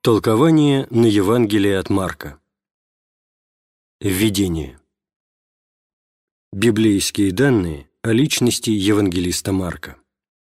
Толкование на Евангелие от Марка. Введение. Библейские данные о личности евангелиста Марка.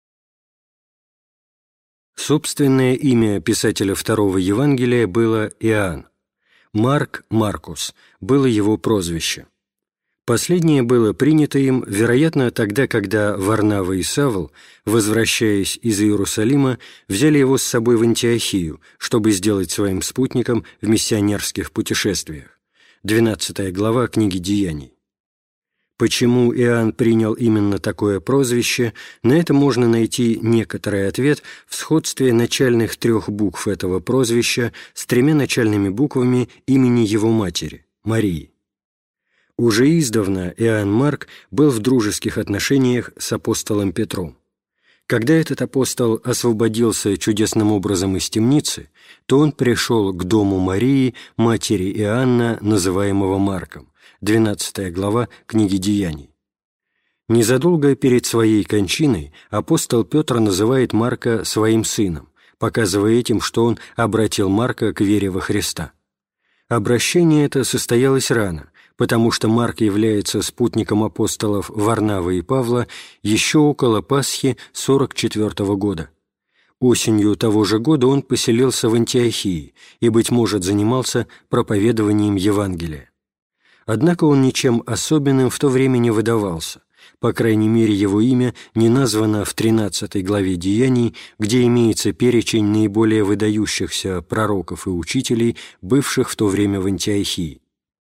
Собственное имя писателя второго Евангелия было Иоанн. Марк, Маркус, было его прозвище. Последнее было принято им, вероятно, тогда, когда Варнава и Савл, возвращаясь из Иерусалима, взяли его с собой в Антиохию, чтобы сделать своим спутником в миссионерских путешествиях. 12 глава книги Деяний. Почему Иоанн принял именно такое прозвище, на это можно найти некоторый ответ в сходстве начальных 3 букв этого прозвища с 3 начальными буквами имени его матери – Марии. Уже издавна Иоанн Марк был в дружеских отношениях с апостолом Петром. Когда этот апостол освободился чудесным образом из темницы, то он пришел к дому Марии, матери Иоанна, называемого Марком, 12 глава книги Деяний. Незадолго перед своей кончиной апостол Петр называет Марка своим сыном, показывая этим, что он обратил Марка к вере во Христа. Обращение это состоялось рано, потому что Марк является спутником апостолов Варнавы и Павла еще около Пасхи 44 года. Осенью того же года он поселился в Антиохии и, быть может, занимался проповедованием Евангелия. Однако он ничем особенным в то время не выдавался, по крайней мере, его имя не названо в 13 главе Деяний, где имеется перечень наиболее выдающихся пророков и учителей, бывших в то время в Антиохии.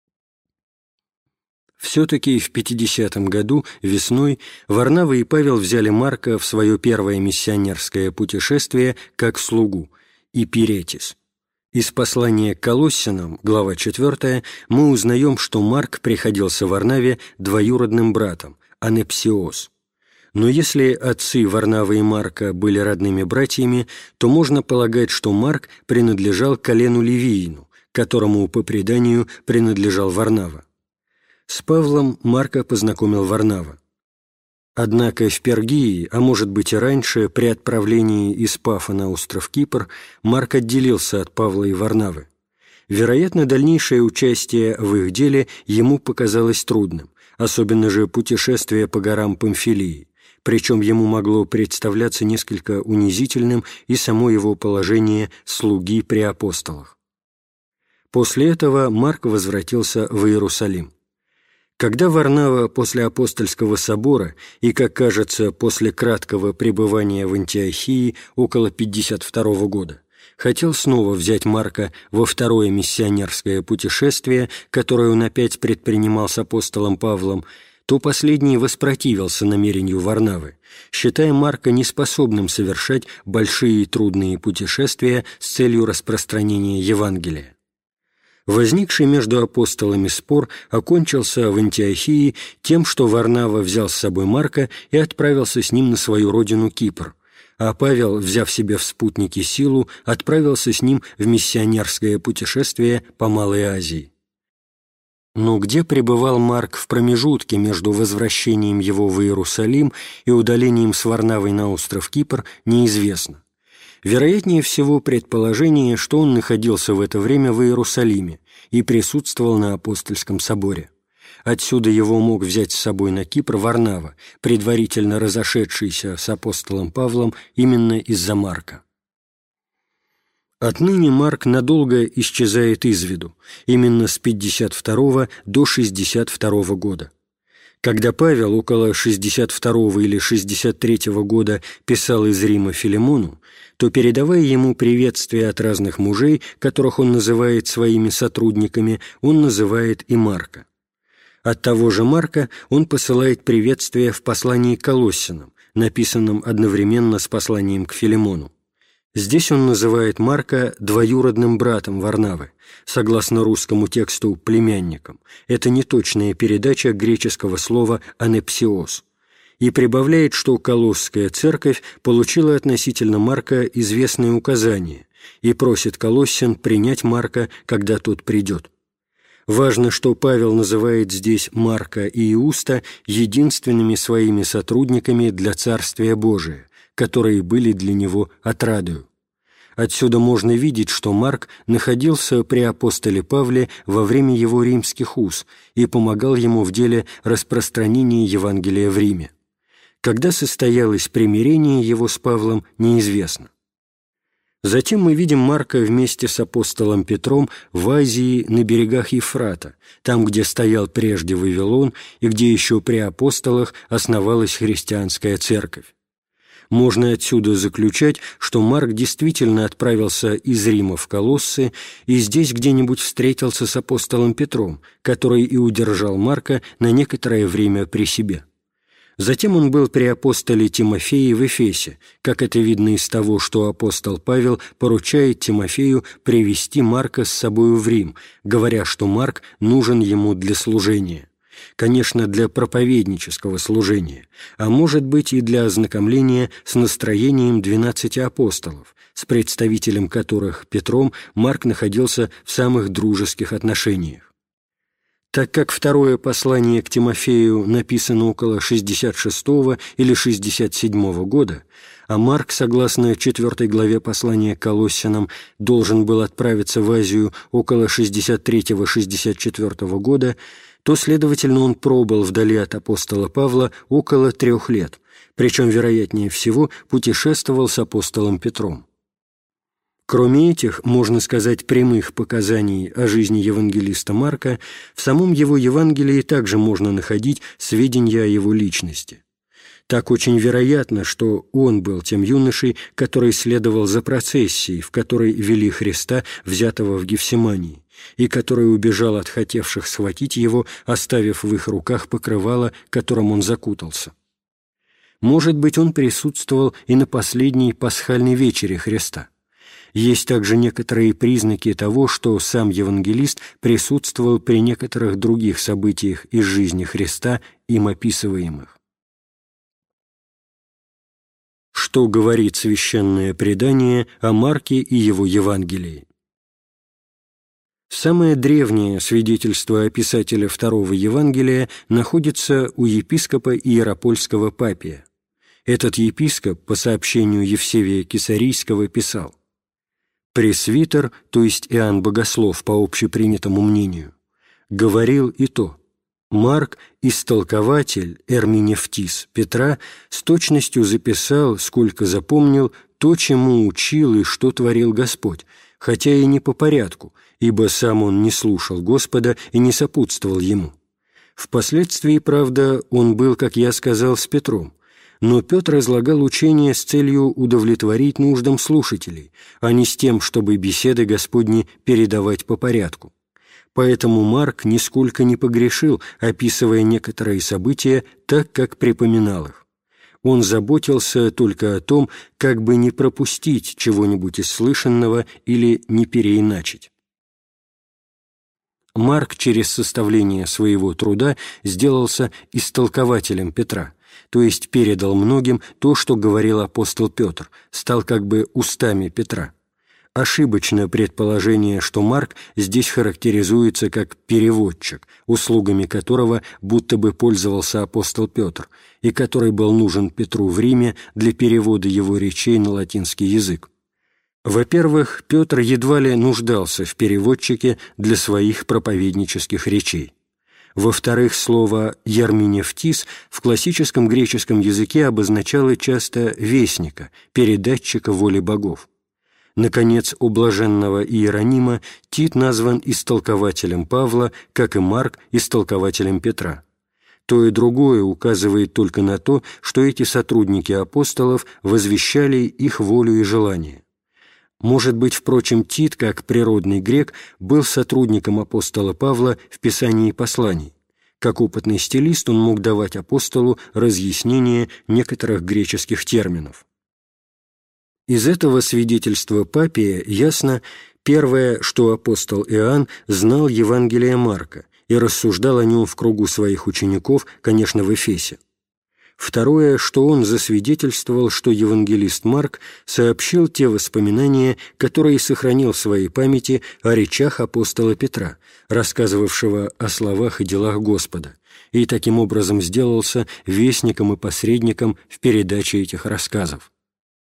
Все-таки в 50-м году, весной, Варнава и Павел взяли Марка в свое первое миссионерское путешествие как слугу, Ипиретис. Из послания к Колоссянам, глава 4, мы узнаем, что Марк приходился Варнаве двоюродным братом, Анепсиос. Но если отцы Варнавы и Марка были родными братьями, то можно полагать, что Марк принадлежал колену Левиину, которому по преданию принадлежал Варнава. С Павлом Марка познакомил Варнава. Однако в Пергии, а может быть и раньше, при отправлении из Пафа на остров Кипр, Марк отделился от Павла и Варнавы. Вероятно, дальнейшее участие в их деле ему показалось трудным, особенно же путешествие по горам Памфилии, причем ему могло представляться несколько унизительным и само его положение слуги при апостолах. После этого Марк возвратился в Иерусалим. Когда Варнава после апостольского собора и, как кажется, после краткого пребывания в Антиохии около 52 года, хотел снова взять Марка во второе миссионерское путешествие, которое он опять предпринимал с апостолом Павлом, то последний воспротивился намерению Варнавы, считая Марка неспособным совершать большие и трудные путешествия с целью распространения Евангелия. Возникший между апостолами спор окончился в Антиохии тем, что Варнава взял с собой Марка и отправился с ним на свою родину Кипр, а Павел, взяв себе в спутники Силу, отправился с ним в миссионерское путешествие по Малой Азии. Но где пребывал Марк в промежутке между возвращением его в Иерусалим и удалением с Варнавой на остров Кипр, неизвестно. Вероятнее всего предположение, что он находился в это время в Иерусалиме и присутствовал на апостольском соборе. Отсюда его мог взять с собой на Кипр Варнава, предварительно разошедшийся с апостолом Павлом именно из-за Марка. Отныне Марк надолго исчезает из виду, именно с 52 до 62 года. Когда Павел около 62 или 63 года писал из Рима Филимону, то, передавая ему приветствия от разных мужей, которых он называет своими сотрудниками, он называет и Марка. От того же Марка он посылает приветствие в послании к Колоссянам, написанном одновременно с посланием к Филимону. Здесь он называет Марка двоюродным братом Варнавы, согласно русскому тексту племянником. Это неточная передача греческого слова «анепсиос», и прибавляет, что Колосская церковь получила относительно Марка известные указания и просит колоссян принять Марка, когда тот придет. Важно, что Павел называет здесь Марка и Иуста единственными своими сотрудниками для Царствия Божия, которые были для него отрадою. Отсюда можно видеть, что Марк находился при апостоле Павле во время его римских уз и помогал ему в деле распространения Евангелия в Риме. Когда состоялось примирение его с Павлом, неизвестно. Затем мы видим Марка вместе с апостолом Петром в Азии на берегах Ефрата, там, где стоял прежде Вавилон и где еще при апостолах основалась христианская церковь. Можно отсюда заключать, что Марк действительно отправился из Рима в Колоссы и здесь где-нибудь встретился с апостолом Петром, который и удержал Марка на некоторое время при себе. Затем он был при апостоле Тимофее в Эфесе, как это видно из того, что апостол Павел поручает Тимофею привести Марка с собою в Рим, говоря, что Марк нужен ему для служения. Конечно, для проповеднического служения, а может быть и для ознакомления с настроением 12 апостолов, с представителем которых, Петром, Марк находился в самых дружеских отношениях. Так как второе послание к Тимофею написано около 66 или 67 года, а Марк, согласно 4 главе послания к Колоссянам, должен был отправиться в Азию около 63-64 года, то, следовательно, он пробыл вдали от апостола Павла около 3 лет, причем, вероятнее всего, путешествовал с апостолом Петром. Кроме этих, можно сказать, прямых показаний о жизни евангелиста Марка, в самом его Евангелии также можно находить сведения о его личности. Так очень вероятно, что он был тем юношей, который следовал за процессией, в которой вели Христа, взятого в Гефсимании, и который убежал от хотевших схватить его, оставив в их руках покрывало, которым он закутался. Может быть, он присутствовал и на последней пасхальной вечере Христа. Есть также некоторые признаки того, что сам евангелист присутствовал при некоторых других событиях из жизни Христа, им описываемых. Что говорит Священное Предание о Марке и его Евангелии? Самое древнее свидетельство о писателе второго Евангелия находится у епископа Иеропольского Папия. Этот епископ, по сообщению Евсевия Кесарийского, писал: «Пресвитер, то есть Иоанн Богослов, по общепринятому мнению, говорил и то: Марк, истолкователь Эрминефтис Петра, с точностью записал, сколько запомнил, то, чему учил и что творил Господь, хотя и не по порядку, ибо сам он не слушал Господа и не сопутствовал ему. Впоследствии, правда, он был, как я сказал, с Петром, но Петр излагал учение с целью удовлетворить нуждам слушателей, а не с тем, чтобы беседы Господни передавать по порядку. Поэтому Марк нисколько не погрешил, описывая некоторые события так, как припоминал их. Он заботился только о том, как бы не пропустить чего-нибудь из слышанного или не переиначить. Марк через составление своего труда сделался истолкователем Петра, то есть передал многим то, что говорил апостол Петр, стал как бы устами Петра. Ошибочное предположение, что Марк здесь характеризуется как переводчик, услугами которого будто бы пользовался апостол Петр, и который был нужен Петру в Риме для перевода его речей на латинский язык. Во-первых, Петр едва ли нуждался в переводчике для своих проповеднических речей. Во-вторых, слово «ярминефтис» в классическом греческом языке обозначало часто вестника, передатчика воли богов. Наконец, у блаженного Иеронима Тит назван истолкователем Павла, как и Марк истолкователем Петра. То и другое указывает только на то, что эти сотрудники апостолов возвещали их волю и желание. Может быть, впрочем, Тит, как природный грек, был сотрудником апостола Павла в писании посланий. Как опытный стилист он мог давать апостолу разъяснение некоторых греческих терминов. Из этого свидетельства Папия ясно, первое, что апостол Иоанн знал Евангелие Марка и рассуждал о нем в кругу своих учеников, конечно, в Эфесе. Второе, что он засвидетельствовал, что евангелист Марк сообщил те воспоминания, которые сохранил в своей памяти о речах апостола Петра, рассказывавшего о словах и делах Господа, и таким образом сделался вестником и посредником в передаче этих рассказов.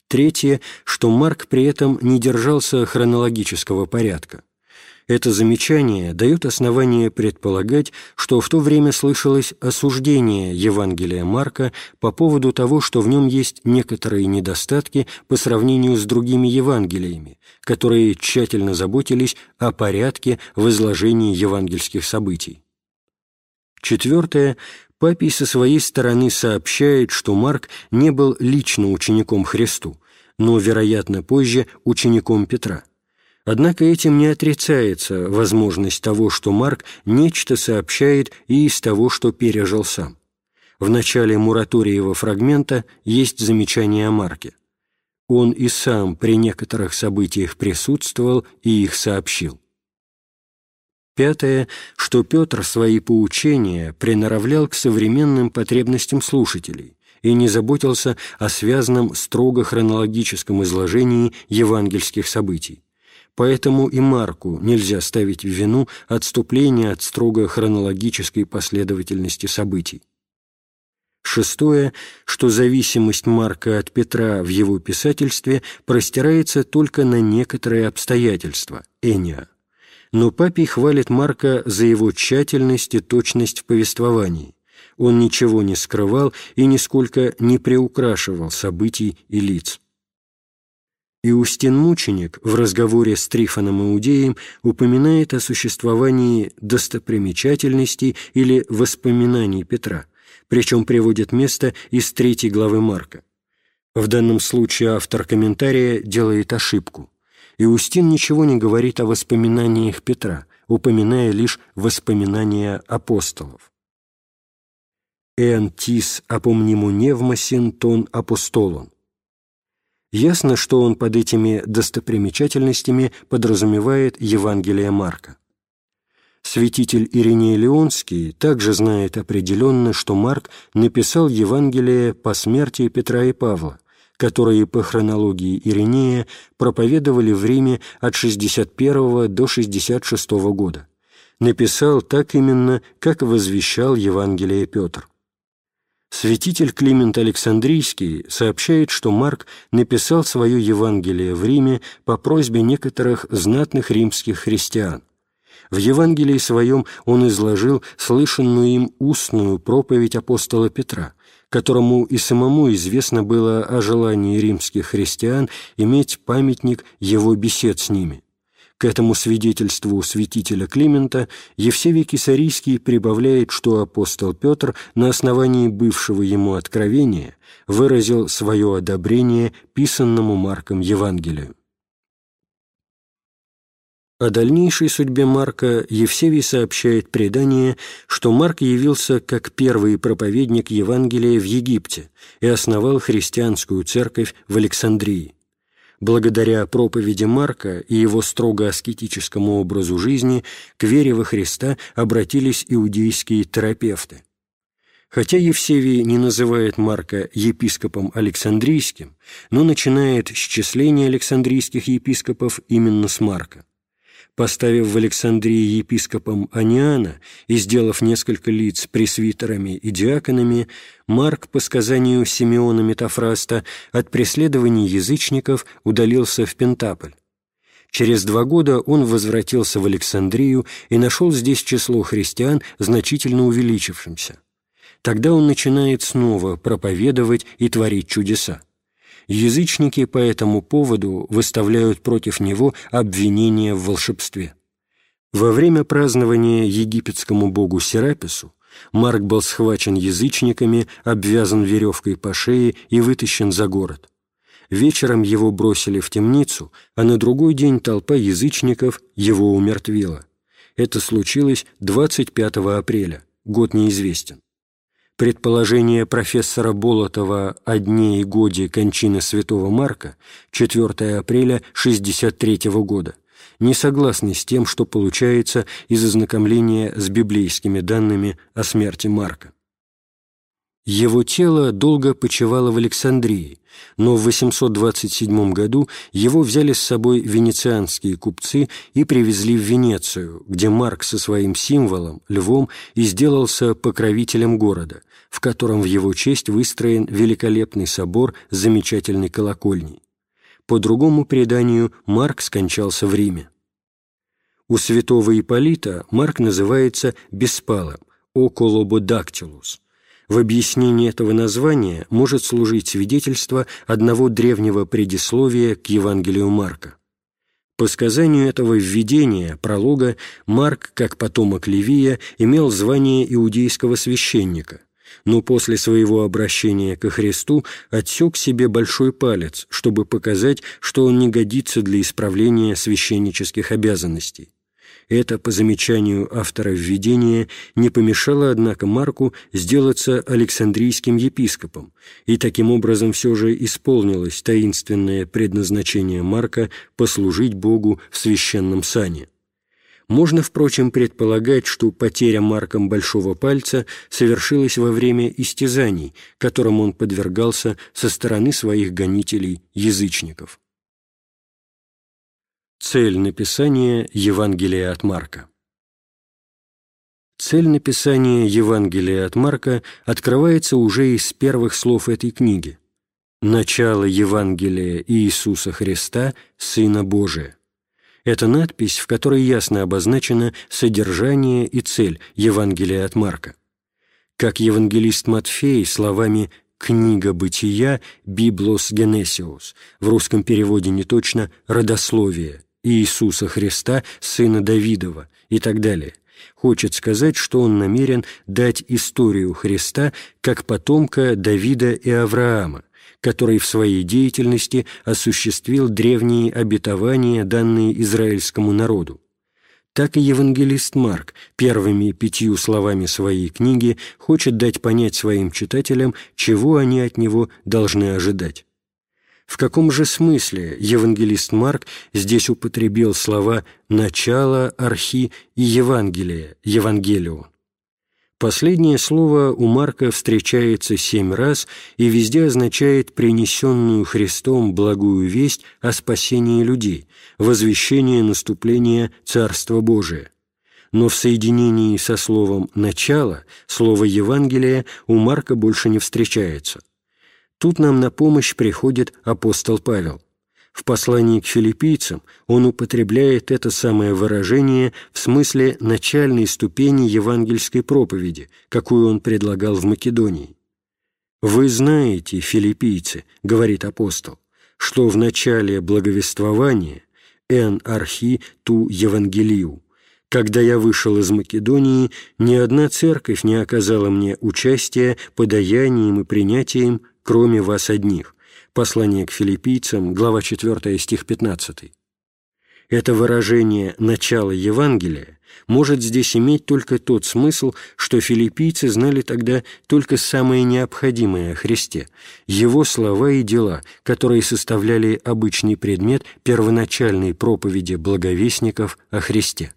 Третье, что Марк при этом не держался хронологического порядка. Это замечание дает основание предполагать, что в то время слышалось осуждение Евангелия Марка по поводу того, что в нем есть некоторые недостатки по сравнению с другими Евангелиями, которые тщательно заботились о порядке в изложении евангельских событий. Четвертое. Папий со своей стороны сообщает, что Марк не был лично учеником Христу, но, вероятно, позже учеником Петра. Однако этим не отрицается возможность того, что Марк нечто сообщает и из того, что пережил сам. В начале Мураториева фрагмента есть замечание о Марке. Он и сам при некоторых событиях присутствовал и их сообщил. Пятое, что Петр свои поучения приноравлял к современным потребностям слушателей и не заботился о связанном строго хронологическом изложении евангельских событий. Поэтому и Марку нельзя ставить в вину отступление от строго хронологической последовательности событий. Шестое, что зависимость Марка от Петра в его писательстве простирается только на некоторые обстоятельства, эниа. Но Папий хвалит Марка за его тщательность и точность в повествовании. Он ничего не скрывал и нисколько не приукрашивал событий и лиц. Иустин-мученик в разговоре с Трифоном Иудеем упоминает о существовании достопримечательностей или воспоминаний Петра, причем приводит место из 3 главы Марка. В данном случае автор комментария делает ошибку. Иустин ничего не говорит о воспоминаниях Петра, упоминая лишь воспоминания апостолов. «Эн тис апомниму невмосин тон апостолон». Ясно, что он под этими достопримечательностями подразумевает Евангелие Марка. Святитель Ириней Леонский также знает определенно, что Марк написал Евангелие по смерти Петра и Павла, которые по хронологии Иринея проповедовали в Риме от 61 до 66 года. Написал так именно, как возвещал Евангелие Петр. Святитель Климент Александрийский сообщает, что Марк написал свое Евангелие в Риме по просьбе некоторых знатных римских христиан. В Евангелии своем он изложил слышанную им устную проповедь апостола Петра, которому и самому известно было о желании римских христиан иметь памятник его бесед с ними. К этому свидетельству святителя Климента Евсевий Кесарийский прибавляет, что апостол Петр на основании бывшего ему откровения выразил свое одобрение писанному Марком Евангелию. О дальнейшей судьбе Марка Евсевий сообщает предание, что Марк явился как первый проповедник Евангелия в Египте и основал христианскую церковь в Александрии. Благодаря проповеди Марка и его строго аскетическому образу жизни к вере во Христа обратились иудейские терапевты. Хотя Евсевий не называет Марка епископом Александрийским, но начинает счисление александрийских епископов именно с Марка. Поставив в Александрии епископом Аниана и сделав несколько лиц пресвитерами и диаконами, Марк, по сказанию Симеона Метафраста, от преследований язычников удалился в Пентаполь. Через 2 года он возвратился в Александрию и нашел здесь число христиан значительно увеличившимся. Тогда он начинает снова проповедовать и творить чудеса. Язычники по этому поводу выставляют против него обвинения в волшебстве. Во время празднования египетскому богу Серапису Марк был схвачен язычниками, обвязан веревкой по шее и вытащен за город. Вечером его бросили в темницу, а на другой день толпа язычников его умертвила. Это случилось 25 апреля, год неизвестен. Предположение профессора Болотова о дне и годе кончины святого Марка, 4 апреля 63 года, не согласны с тем, что получается из ознакомления с библейскими данными о смерти Марка. Его тело долго почивало в Александрии, но в 827 году его взяли с собой венецианские купцы и привезли в Венецию, где Марк со своим символом, львом, и сделался покровителем города, в котором в его честь выстроен великолепный собор с замечательной колокольней. По другому преданию, Марк скончался в Риме. У святого Ипполита Марк называется беспалым, околободактилус. В объяснении этого названия может служить свидетельство одного древнего предисловия к Евангелию Марка. По сказанию этого введения, пролога, Марк, как потомок Левия, имел звание иудейского священника, но после своего обращения ко Христу отсек себе большой палец, чтобы показать, что он не годится для исправления священнических обязанностей. Это, по замечанию автора введения, не помешало, однако, Марку сделаться Александрийским епископом, и таким образом все же исполнилось таинственное предназначение Марка послужить Богу в священном сане. Можно, впрочем, предполагать, что потеря Марком большого пальца совершилась во время истязаний, которым он подвергался со стороны своих гонителей-язычников. Цель написания Евангелия от Марка. Цель написания Евангелия от Марка открывается уже из первых слов этой книги. «Начало Евангелия Иисуса Христа, Сына Божия». Это надпись, в которой ясно обозначено содержание и цель Евангелия от Марка. Как евангелист Матфей словами «Книга бытия» «Библос Генесиус», в русском переводе неточно «Родословие», Иисуса Христа, сына Давидова и так далее, хочет сказать, что он намерен дать историю Христа как потомка Давида и Авраама, который в своей деятельности осуществил древние обетования, данные израильскому народу. Так и евангелист Марк первыми 5 словами своей книги хочет дать понять своим читателям, чего они от него должны ожидать. В каком же смысле евангелист Марк здесь употребил слова «начало», «архи» и «Евангелие», «Евангелион»? Последнее слово у Марка встречается 7 раз и везде означает принесенную Христом благую весть о спасении людей, возвещение наступления Царства Божия. Но в соединении со словом «начало» слово «Евангелие» у Марка больше не встречается. Тут нам на помощь приходит апостол Павел. В послании к филиппийцам он употребляет это самое выражение в смысле начальной ступени евангельской проповеди, какую он предлагал в Македонии. «Вы знаете, филиппийцы, — говорит апостол, — что в начале благовествования «эн архи ту Евангелию», когда я вышел из Македонии, ни одна церковь не оказала мне участия подаянием и принятием, кроме вас одних». Послание к филиппийцам, глава 4, стих 15. Это выражение «начало Евангелия» может здесь иметь только тот смысл, что филиппийцы знали тогда только самое необходимое о Христе, Его слова и дела, которые составляли обычный предмет первоначальной проповеди благовестников о Христе.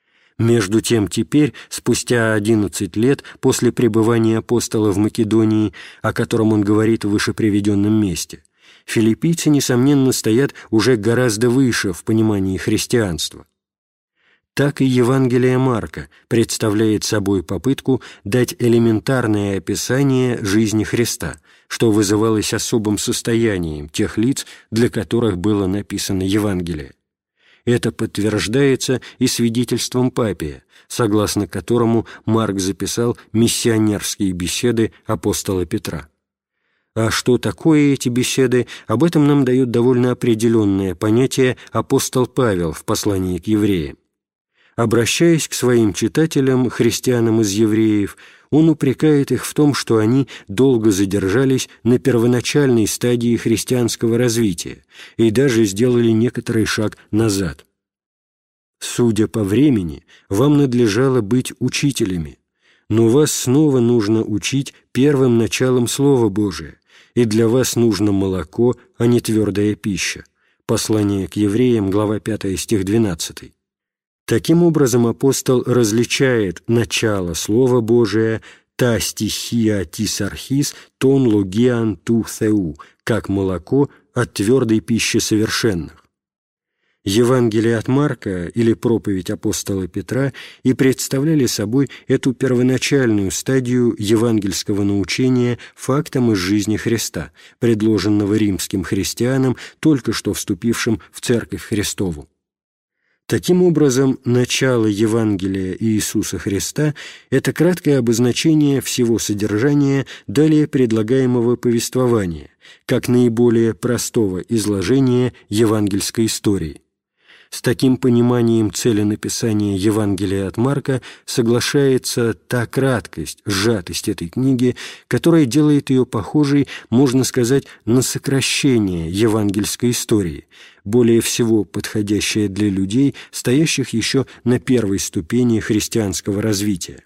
Между тем теперь, спустя 11 лет после пребывания апостола в Македонии, о котором он говорит в вышеприведенном месте, филиппийцы, несомненно, стоят уже гораздо выше в понимании христианства. Так и Евангелие Марка представляет собой попытку дать элементарное описание жизни Христа, что вызывалось особым состоянием тех лиц, для которых было написано Евангелие. Это подтверждается и свидетельством Папия, согласно которому Марк записал миссионерские беседы апостола Петра. А что такое эти беседы, об этом нам дает довольно определенное понятие апостол Павел в послании к евреям. Обращаясь к своим читателям, христианам из евреев, он упрекает их в том, что они долго задержались на первоначальной стадии христианского развития и даже сделали некоторый шаг назад. «Судя по времени, вам надлежало быть учителями, но вас снова нужно учить первым началом Слова Божия, и для вас нужно молоко, а не твердая пища». Послание к евреям, глава 5, стих 12. Таким образом, апостол различает начало Слова Божия, «та стихия тис архис тон логиан ту θεу», как молоко от твердой пищи совершенных. Евангелие от Марка или проповедь апостола Петра и представляли собой эту первоначальную стадию евангельского научения фактам из жизни Христа, предложенного римским христианам, только что вступившим в Церковь Христову. Таким образом, начало Евангелия Иисуса Христа – это краткое обозначение всего содержания далее предлагаемого повествования, как наиболее простого изложения евангельской истории. С таким пониманием цели написания Евангелия от Марка соглашается та краткость, сжатость этой книги, которая делает ее похожей, можно сказать, на сокращение евангельской истории, более всего подходящее для людей, стоящих еще на первой ступени христианского развития.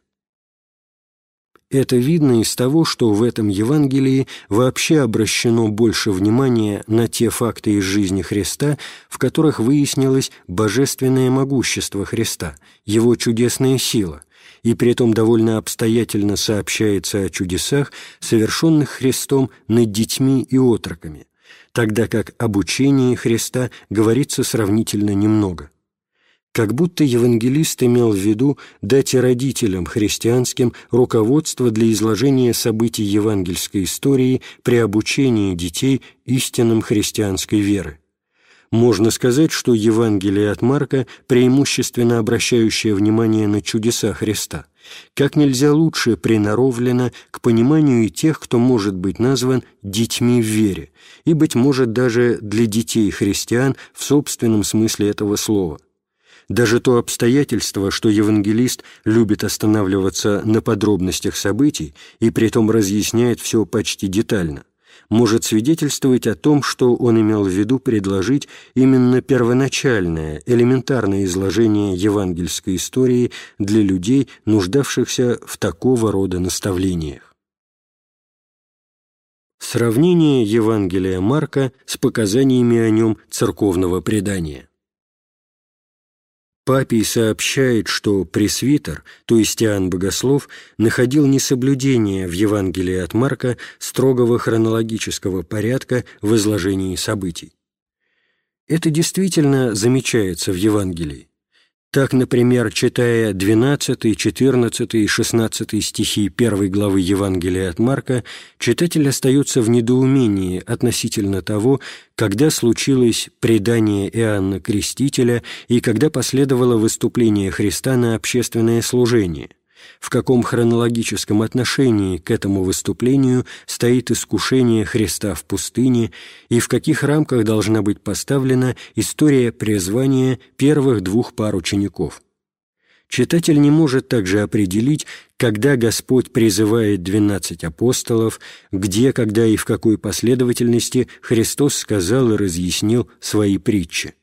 Это видно из того, что в этом Евангелии вообще обращено больше внимания на те факты из жизни Христа, в которых выяснилось божественное могущество Христа, Его чудесная сила, и при этом довольно обстоятельно сообщается о чудесах, совершенных Христом над детьми и отроками, тогда как об учении Христа говорится сравнительно немного. Как будто евангелист имел в виду дать и родителям христианским руководство для изложения событий евангельской истории при обучении детей истинам христианской веры. Можно сказать, что Евангелие от Марка, преимущественно обращающее внимание на чудеса Христа, как нельзя лучше приноровлено к пониманию и тех, кто может быть назван детьми в вере, и, быть может, даже для детей христиан в собственном смысле этого слова. Даже то обстоятельство, что евангелист любит останавливаться на подробностях событий и притом разъясняет все почти детально, может свидетельствовать о том, что он имел в виду предложить именно первоначальное, элементарное изложение евангельской истории для людей, нуждавшихся в такого рода наставлениях. Сравнение Евангелия Марка с показаниями о нем церковного предания. Папий сообщает, что пресвитер, то есть Иоанн Богослов, находил несоблюдение в Евангелии от Марка строгого хронологического порядка в изложении событий. Это действительно замечается в Евангелии. Так, например, читая 12, 14 и 16 стихи 1 главы Евангелия от Марка, читатель остается в недоумении относительно того, когда случилось предание Иоанна Крестителя и когда последовало выступление Христа на общественное служение, в каком хронологическом отношении к этому выступлению стоит искушение Христа в пустыне и в каких рамках должна быть поставлена история призвания первых двух пар учеников. Читатель не может также определить, когда Господь призывает 12 апостолов, где, когда и в какой последовательности Христос сказал и разъяснил свои притчи.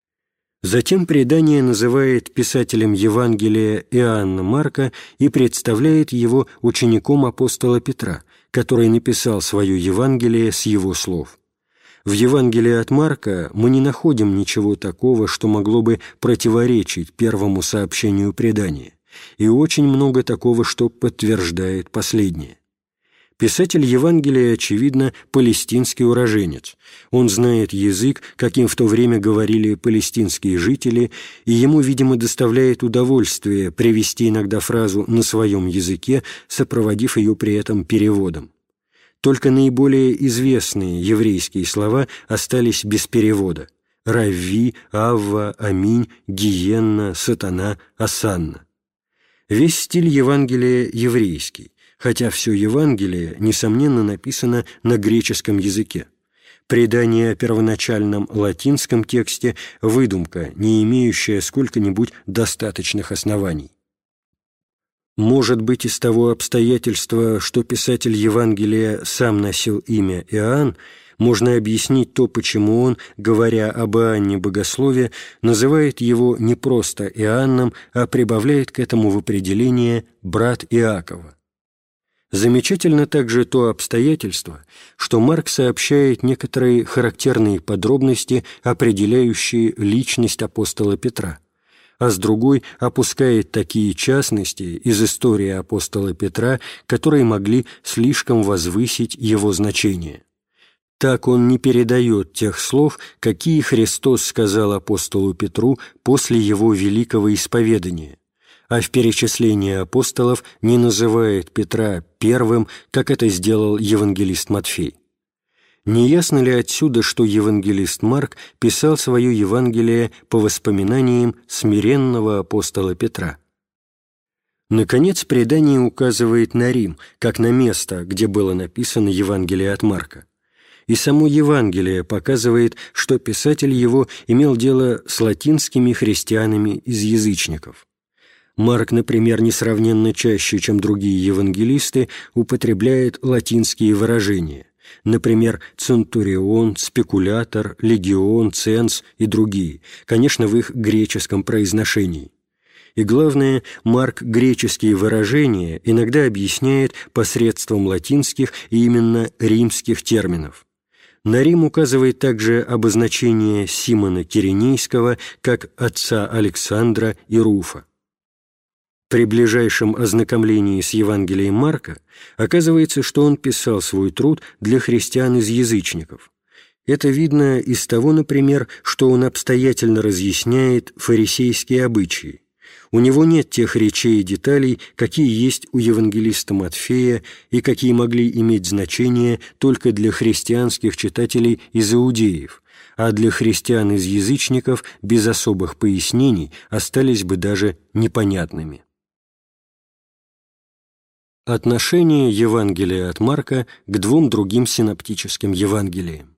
Затем предание называет писателем Евангелия Иоанна Марка и представляет его учеником апостола Петра, который написал свое Евангелие с его слов. В Евангелии от Марка мы не находим ничего такого, что могло бы противоречить первому сообщению предания, и очень много такого, что подтверждает последнее. Писатель Евангелия, очевидно, палестинский уроженец. Он знает язык, каким в то время говорили палестинские жители, и ему, видимо, доставляет удовольствие привести иногда фразу на своем языке, сопроводив ее при этом переводом. Только наиболее известные еврейские слова остались без перевода: «Равви», «Авва», «Аминь», «Гиенна», «Сатана», «Осанна». Весь стиль Евангелия еврейский, хотя все Евангелие, несомненно, написано на греческом языке. Предание о первоначальном латинском тексте – выдумка, не имеющая сколько-нибудь достаточных оснований. Может быть, из того обстоятельства, что писатель Евангелия сам носил имя Иоанн, можно объяснить то, почему он, говоря об Иоанне Богослове, называет его не просто Иоанном, а прибавляет к этому в определение «брат Иакова». Замечательно также то обстоятельство, что Марк сообщает некоторые характерные подробности, определяющие личность апостола Петра. а с другой опускает такие частности из истории апостола Петра, которые могли слишком возвысить его значение. Так он не передает тех слов, какие Христос сказал апостолу Петру после его великого исповедания, а в перечислении апостолов не называет Петра первым, как это сделал евангелист Матфей. Не ясно ли отсюда, что евангелист Марк писал свое Евангелие по воспоминаниям смиренного апостола Петра? Наконец, предание указывает на Рим, как на место, где было написано Евангелие от Марка. И само Евангелие показывает, что писатель его имел дело с латинскими христианами из язычников. Марк, например, несравненно чаще, чем другие евангелисты, употребляет латинские выражения, например, центурион, спекулятор, легион, ценс и другие, конечно, в их греческом произношении. И главное, Марк греческие выражения иногда объясняет посредством латинских и именно римских терминов. На Рим указывает также обозначение Симона Киринейского как отца Александра и Руфа. При ближайшем ознакомлении с Евангелием Марка оказывается, что он писал свой труд для христиан из язычников. Это видно из того, например, что он обстоятельно разъясняет фарисейские обычаи. У него нет тех речей и деталей, какие есть у евангелиста Матфея и какие могли иметь значение только для христианских читателей из иудеев, а для христиан из язычников без особых пояснений остались бы даже непонятными. Отношение Евангелия от Марка к двум другим синоптическим Евангелиям.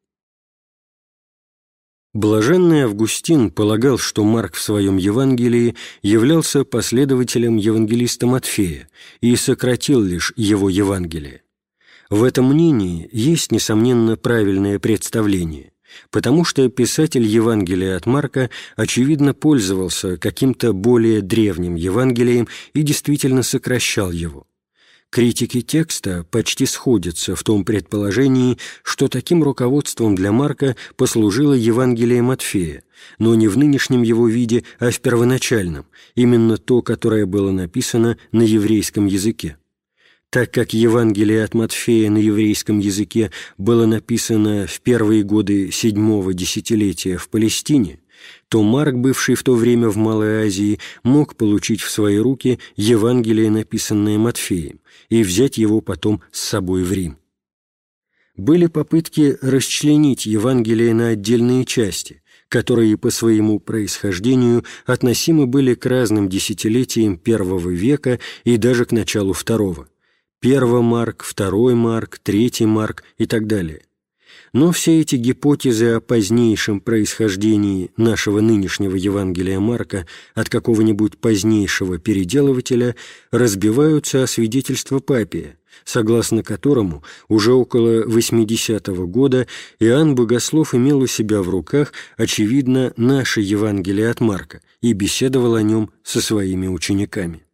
Блаженный Августин полагал, что Марк в своем Евангелии являлся последователем евангелиста Матфея и сократил лишь его Евангелие. В этом мнении есть, несомненно, правильное представление, потому что писатель Евангелия от Марка, очевидно, пользовался каким-то более древним Евангелием и действительно сокращал его. Критики текста почти сходятся в том предположении, что таким руководством для Марка послужило Евангелие Матфея, но не в нынешнем его виде, а в первоначальном, именно то, которое было написано на еврейском языке. Так как Евангелие от Матфея на еврейском языке было написано в первые годы 7-го десятилетия в Палестине, то Марк, бывший в то время в Малой Азии, мог получить в свои руки Евангелие, написанное Матфеем, и взять его потом с собой в Рим. Были попытки расчленить Евангелие на отдельные части, которые по своему происхождению относимы были к разным десятилетиям I века и даже к началу II. 1 Марк, 2 Марк, 3 Марк и так далее. Но все эти гипотезы о позднейшем происхождении нашего нынешнего Евангелия Марка от какого-нибудь позднейшего переделывателя разбиваются о свидетельство Папия, согласно которому уже около 80-го года Иоанн Богослов имел у себя в руках, очевидно, наше Евангелие от Марка и беседовал о нем со своими учениками.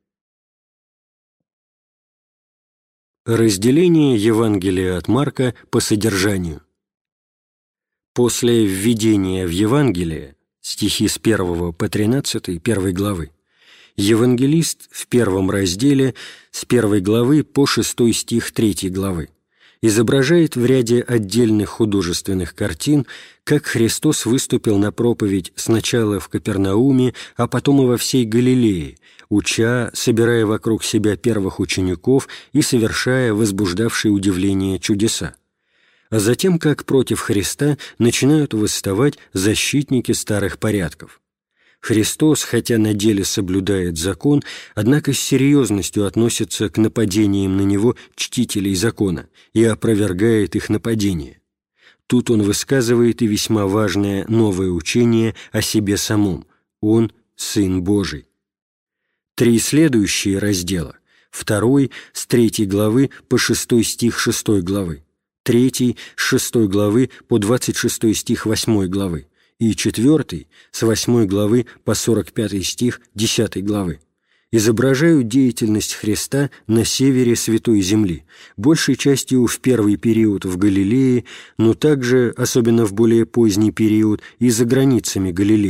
Разделение Евангелия от Марка по содержанию. После введения в Евангелие, стихи с 1 по 13 1 главы, евангелист в первом разделе с 1 главы по 6 стих 3 главы изображает в ряде отдельных художественных картин, как Христос выступил на проповедь сначала в Капернауме, а потом и во всей Галилее, уча, собирая вокруг себя первых учеников и совершая возбуждавшие удивление чудеса. А затем, как против Христа начинают восставать защитники старых порядков. Христос, хотя на деле соблюдает закон, однако с серьезностью относится к нападениям на Него чтителей закона и опровергает их нападения. Тут Он высказывает и весьма важное новое учение о себе самом. Он – Сын Божий. 3 следующие раздела, 2 с 3 главы по 6 стих 6 главы, 3 с 6 главы по 26 стих 8 главы и 4 с 8 главы по 45 стих 10 главы изображают деятельность Христа на севере Святой Земли, большей частью в первый период в Галилее, но также, особенно в более поздний период, и за границами Галилеи,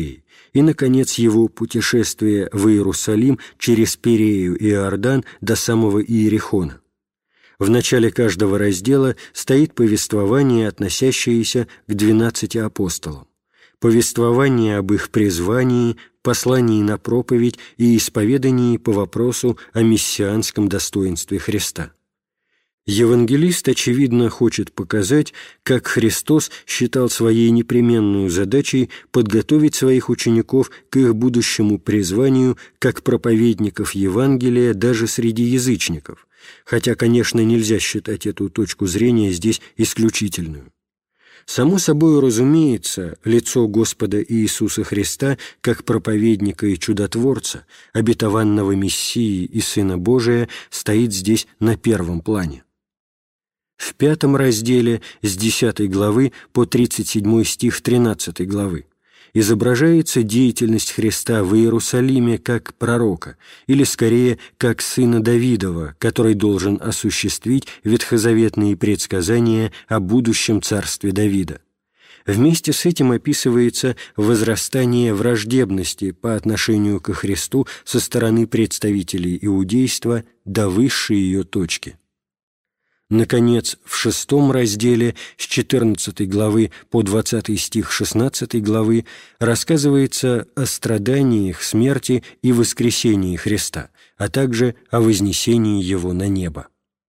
и, наконец, его путешествие в Иерусалим через Пирею и Иордан до самого Иерихона. В начале каждого раздела стоит повествование, относящееся к 12 апостолам, повествование об их призвании, послании на проповедь и исповедании по вопросу о мессианском достоинстве Христа. Евангелист, очевидно, хочет показать, как Христос считал своей непременную задачей подготовить своих учеников к их будущему призванию как проповедников Евангелия даже среди язычников, хотя, конечно, нельзя считать эту точку зрения здесь исключительную. Само собой разумеется, лицо Господа Иисуса Христа как проповедника и чудотворца, обетованного Мессии и Сына Божия, стоит здесь на первом плане. В 5 разделе с 10 главы по 37 стих 13 главы изображается деятельность Христа в Иерусалиме как пророка, или скорее как сына Давидова, который должен осуществить ветхозаветные предсказания о будущем царстве Давида. Вместе с этим описывается возрастание враждебности по отношению ко Христу со стороны представителей иудейства до высшей ее точки. Наконец, в 6 разделе с 14 главы по 20 стих 16 главы рассказывается о страданиях, смерти и воскресении Христа, а также о вознесении Его на небо.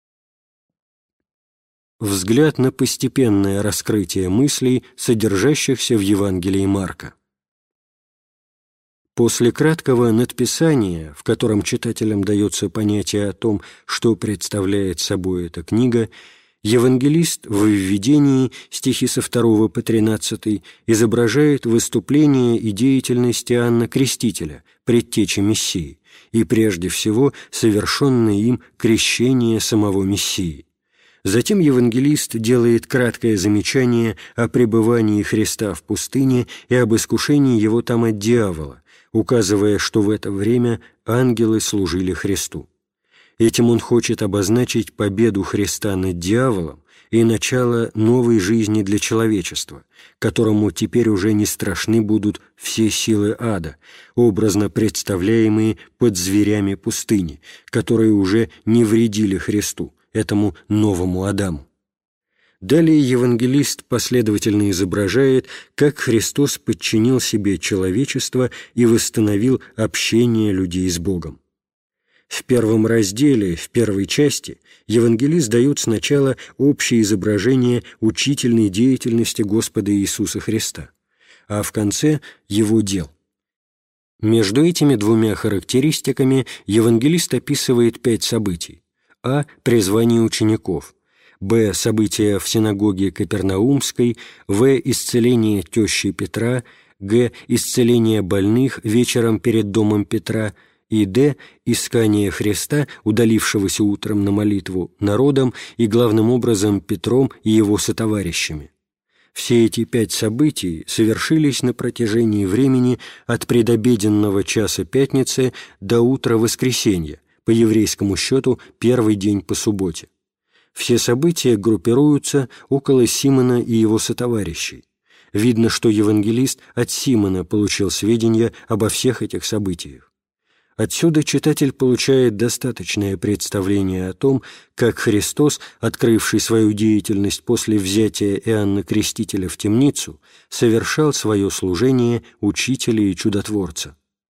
Взгляд на постепенное раскрытие мыслей, содержащихся в Евангелии Марка. После краткого надписания, в котором читателям дается понятие о том, что представляет собой эта книга, евангелист в введении, стихи со 2 по 13, изображает выступление и деятельность Иоанна Крестителя, предтечи Мессии, и прежде всего совершенное им крещение самого Мессии. Затем евангелист делает краткое замечание о пребывании Христа в пустыне и об искушении его там от дьявола, указывая, что в это время ангелы служили Христу. Этим он хочет обозначить победу Христа над дьяволом и начало новой жизни для человечества, которому теперь уже не страшны будут все силы ада, образно представляемые под зверями пустыни, которые уже не вредили Христу, этому новому Адаму. Далее евангелист последовательно изображает, как Христос подчинил себе человечество и восстановил общение людей с Богом. В 1 разделе, в первой части, евангелист дает сначала общее изображение учительной деятельности Господа Иисуса Христа, а в конце – Его дел. Между этими двумя характеристиками евангелист описывает 5 событий. А. Призвание учеников. Б. События в синагоге Капернаумской. В. Исцеление тещи Петра. Г. Исцеление больных вечером перед домом Петра. И Д. Искание Христа, удалившегося утром на молитву, народом и, главным образом, Петром и его сотоварищами. Все эти 5 событий совершились на протяжении времени от предобеденного часа пятницы до утра воскресенья, по еврейскому счету первый день по субботе. Все события группируются около Симона и его сотоварищей. Видно, что евангелист от Симона получил сведения обо всех этих событиях. Отсюда читатель получает достаточное представление о том, как Христос, открывший свою деятельность после взятия Иоанна Крестителя в темницу, совершал свое служение учителя и чудотворца.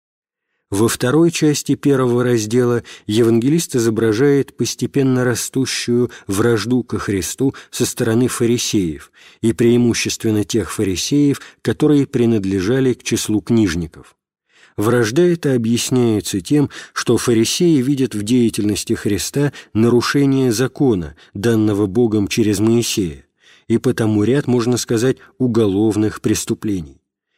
Во второй части 1 раздела евангелист изображает постепенно растущую вражду ко Христу со стороны фарисеев, и преимущественно тех фарисеев, которые принадлежали к числу книжников. Вражда эта объясняется тем, что фарисеи видят в деятельности Христа нарушение закона, данного Богом через Моисея, и потому ряд, можно сказать, уголовных преступлений.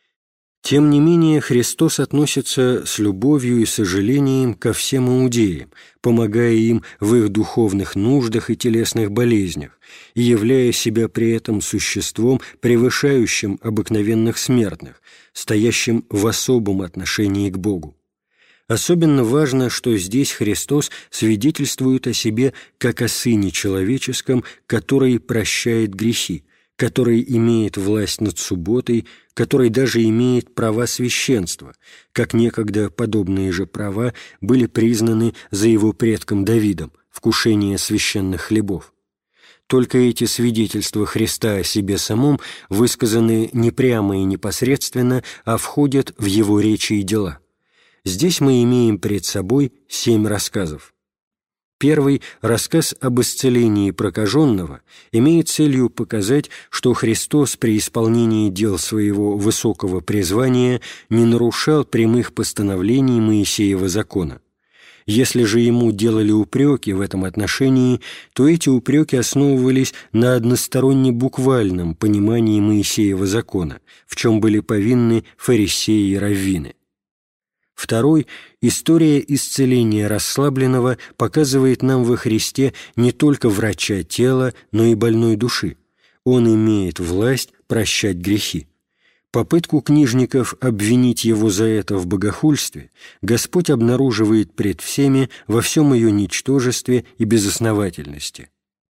Тем не менее, Христос относится с любовью и сожалением ко всем иудеям, помогая им в их духовных нуждах и телесных болезнях, и являя себя при этом существом, превышающим обыкновенных смертных, стоящим в особом отношении к Богу. Особенно важно, что здесь Христос свидетельствует о себе как о Сыне Человеческом, который прощает грехи, который имеет власть над субботой, который даже имеет права священства, как некогда подобные же права были признаны за его предком Давидом, вкушение священных хлебов. Только эти свидетельства Христа о себе самом высказаны не прямо и непосредственно, а входят в его речи и дела. Здесь мы имеем пред собой 7 рассказов. Первый, рассказ об исцелении прокаженного, имеет целью показать, что Христос при исполнении дел своего высокого призвания не нарушал прямых постановлений Моисеева закона. Если же ему делали упреки в этом отношении, то эти упреки основывались на односторонне буквальном понимании Моисеева закона, в чем были повинны фарисеи и раввины. Второй, история исцеления расслабленного показывает нам во Христе не только врача тела, но и больной души. Он имеет власть прощать грехи. Попытку книжников обвинить его за это в богохульстве Господь обнаруживает пред всеми во всем ее ничтожестве и безосновательности.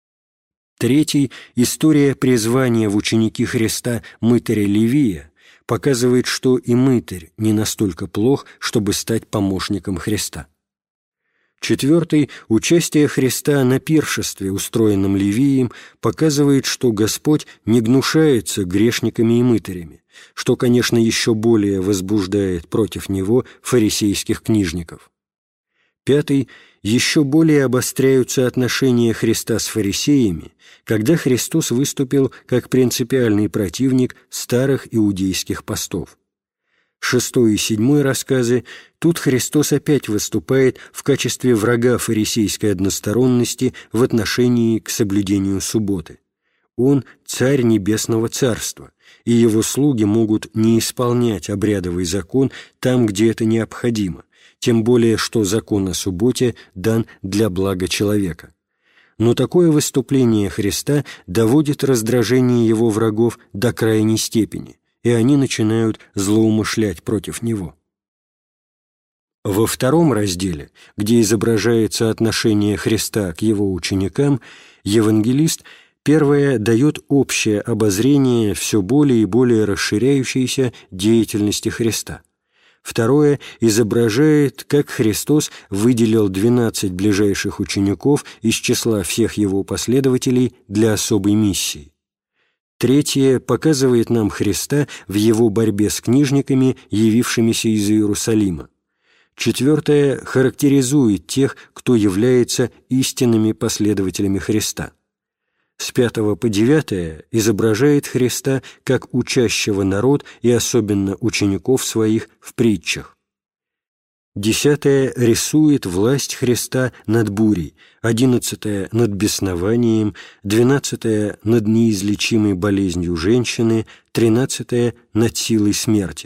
Третий, история призвания в ученики Христа мытаря Левия, показывает, что и мытарь не настолько плох, чтобы стать помощником Христа. Четвертый, участие Христа на пиршестве, устроенном Левием, показывает, что Господь не гнушается грешниками и мытарями, что, конечно, еще более возбуждает против него фарисейских книжников. Пятый, еще более обостряются отношения Христа с фарисеями, когда Христос выступил как принципиальный противник старых иудейских постов. 6 и 7 рассказы тут Христос опять выступает в качестве врага фарисейской односторонности в отношении к соблюдению субботы. Он – царь небесного царства, и его слуги могут не исполнять обрядовый закон там, где это необходимо, тем более что закон о субботе дан для блага человека. Но такое выступление Христа доводит раздражение его врагов до крайней степени, и они начинают злоумышлять против него. Во втором разделе, где изображается отношение Христа к его ученикам, евангелист первое дает общее обозрение все более и более расширяющейся деятельности Христа. Второе изображает, как Христос выделил 12 ближайших учеников из числа всех его последователей для особой миссии. Третье показывает нам Христа в его борьбе с книжниками, явившимися из Иерусалима. Четвертое характеризует тех, кто является истинными последователями Христа. С 5 по 9 изображает Христа как учащего народ и особенно учеников своих в притчах. 10 рисует власть Христа над бурей, 11 над беснованием, 12 над неизлечимой болезнью женщины, 13 над силой смерти.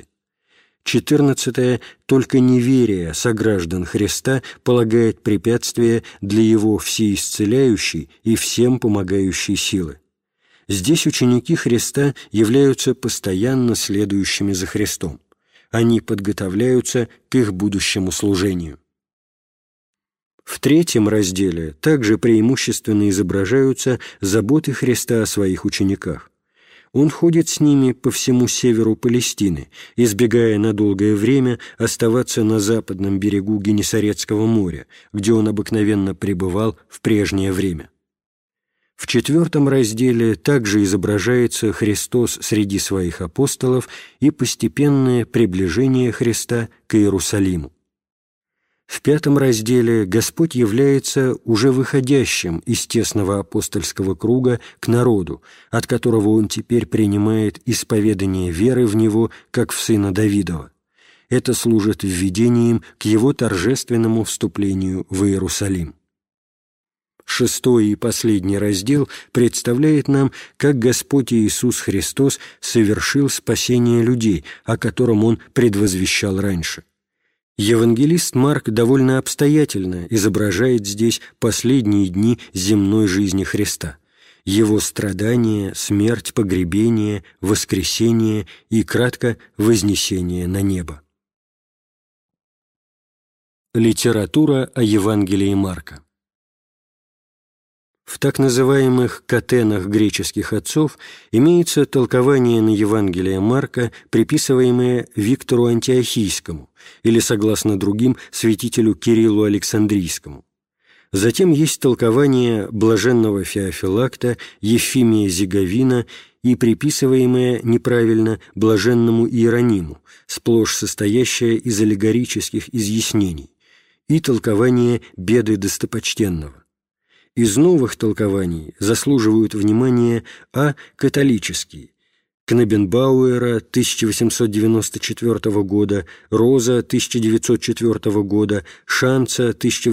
14 только неверие сограждан Христа полагает препятствие для его всеисцеляющей и всем помогающей силы. Здесь ученики Христа являются постоянно следующими за Христом. Они подготовляются к их будущему служению. В третьем разделе также преимущественно изображаются заботы Христа о своих учениках. Он ходит с ними по всему северу Палестины, избегая на долгое время оставаться на западном берегу Генесарецкого моря, где он обыкновенно пребывал в прежнее время. В 4 разделе также изображается Христос среди своих апостолов и постепенное приближение Христа к Иерусалиму. В 5 разделе Господь является уже выходящим из тесного апостольского круга к народу, от которого Он теперь принимает исповедание веры в Него, как в Сына Давидова. Это служит введением к Его торжественному вступлению в Иерусалим. 6 и последний раздел представляет нам, как Господь Иисус Христос совершил спасение людей, о котором Он предвозвещал раньше. Евангелист Марк довольно обстоятельно изображает здесь последние дни земной жизни Христа, Его страдания, смерть, погребение, воскресение и, кратко, вознесение на небо. Литература о Евангелии Марка. В так называемых катенах греческих отцов имеется толкование на Евангелие Марка, приписываемое Виктору Антиохийскому или, согласно другим, святителю Кириллу Александрийскому. Затем есть толкование блаженного Феофилакта, Ефимия Зиговина и приписываемое неправильно блаженному Иерониму, сплошь состоящее из аллегорических изъяснений, и толкование беды достопочтенного. Из новых толкований заслуживают внимания католические: Кнебенбауэра 1894 года, Роза 1904 года, Шанца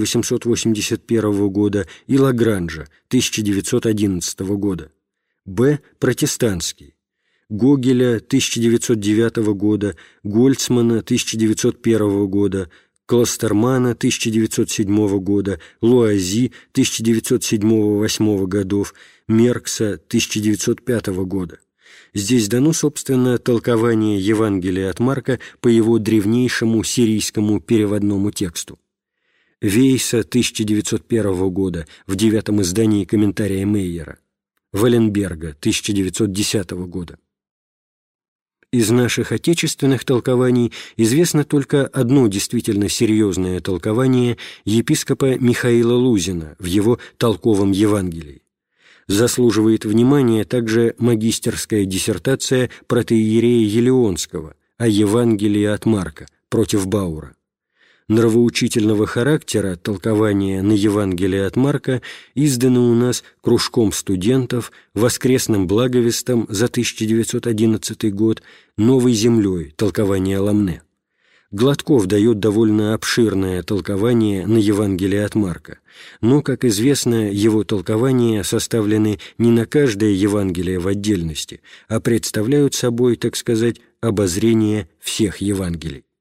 1881 года и Лагранжа 1911 года. Протестантские: Гогеля 1909 года, Гольцмана 1901 года, Клостермана 1907 года, Луази 1907-8 годов, Меркса 1905 года. Здесь дано, собственно, толкование Евангелия от Марка по его древнейшему сирийскому переводному тексту. Вейса 1901 года в 9-м издании комментария Мейера, Валенберга 1910 года. Из наших отечественных толкований известно только одно действительно серьезное толкование епископа Михаила Лузина в его «Толковом Евангелии». Заслуживает внимания также магистерская диссертация протоиерея Елеонского о Евангелии от Марка против Баура. Нравоучительного характера толкования на Евангелие от Марка издано у нас кружком студентов, воскресным благовестом за 1911 год, «Новой землей» толкование Ламне. Гладков дает довольно обширное толкование на Евангелие от Марка, но, как известно, его толкования составлены не на каждое Евангелие в отдельности, а представляют собой, так сказать, обозрение всех Евангелий.